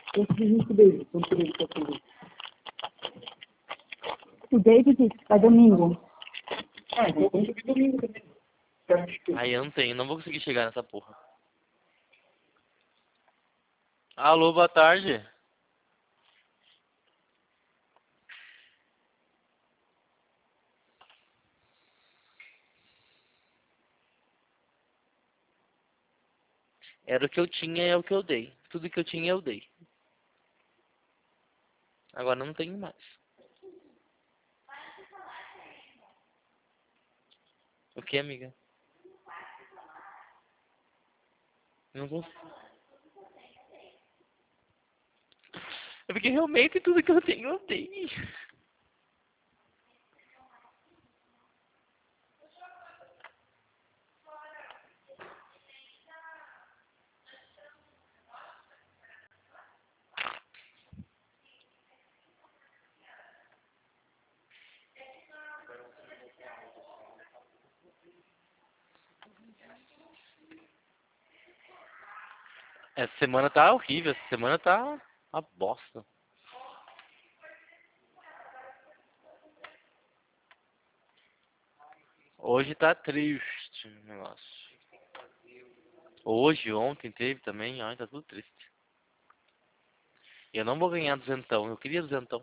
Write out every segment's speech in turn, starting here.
Consegui junto dele, quando ele tá comigo. O David vai domingo. Ah, então eu consegui domingo também. Aí eu não tenho, não vou conseguir chegar nessa porra. Alô, boa tarde. Era o que eu tinha, é o que eu dei. Tudo que eu tinha, eu dei. Agora não tenho mais. O que, amiga? Não consigo. É porque realmente tudo que eu tenho, eu dei. Essa semana tá horrível, essa semana tá uma bosta. Hoje tá triste o negócio. Hoje, ontem teve também, ai, tá tudo triste. E eu não vou ganhar duzentão, eu queria duzentão.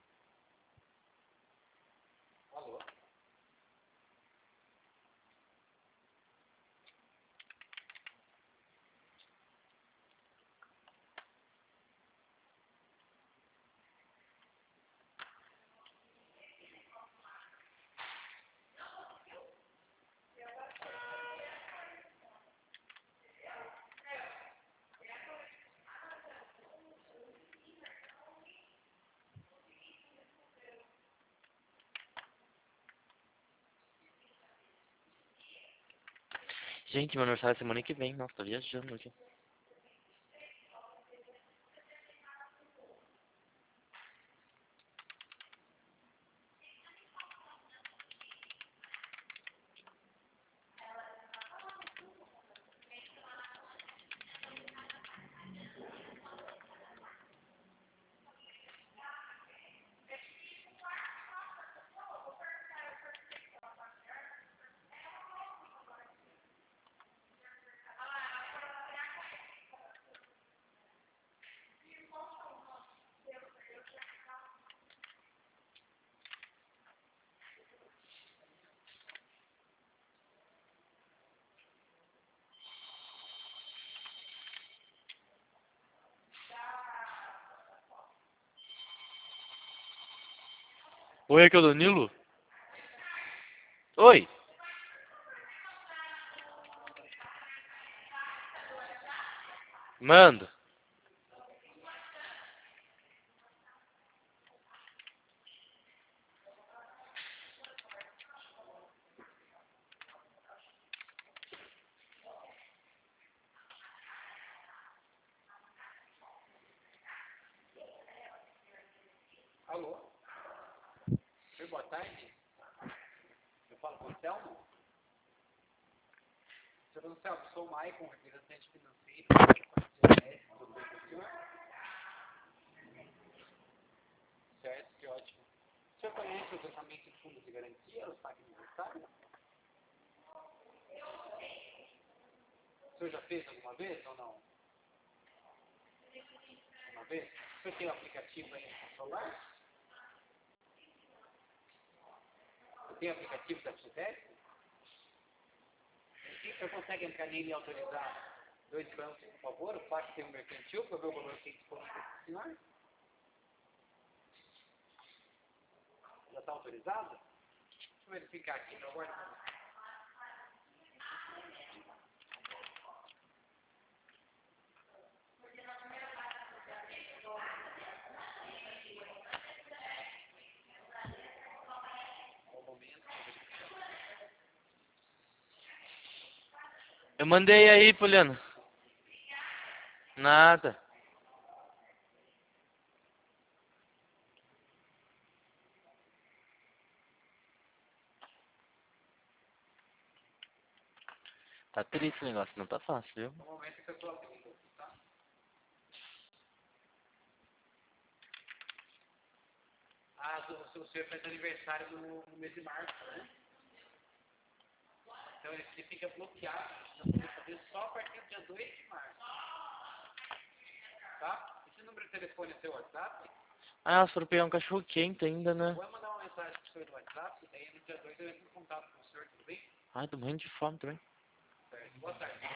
Gente, meu aniversário é semana que vem, nossa, tô viajando aqui. Oi, aqui é o Danilo? Oi! Manda! Alô? Oi, boa tarde. Eu falo com o Anselmo? Seu Anselmo, sou o Maicon, representante financeiro. Tudo bem com o senhor? Certo, que ótimo. O senhor conhece o tratamento de fundo de garantia, o saque aniversário? O senhor já fez alguma vez ou não? Uma vez? O senhor tem o aplicativo aí no celular? Você tem o aplicativo da FIDES? O senhor consegue entrar nele e autorizar 2 bancos, por favor? O Pacto tem um mercantil para ver o valor que tem disponível para o senhor? Já está autorizado? Deixa eu verificar aqui, meu amor. Um momento. Eu mandei aí, Poliana. Nada. Tá triste o negócio, não tá fácil, viu? Um momento que eu estou abrindo, tá? o senhor faz aniversário no mês de março, né? Então ele fica bloqueado, nós vamos fazer só a partir do dia 2 de março. Tá? Esse número de telefone é seu WhatsApp? Ah, se for pegar um cachorro quente ainda, né? Vou mandar uma mensagem pro senhor no WhatsApp, daí no dia 2 eu entro em contato com o senhor, tudo bem? Ai, tô morrendo de fome também. Certo. Boa tarde.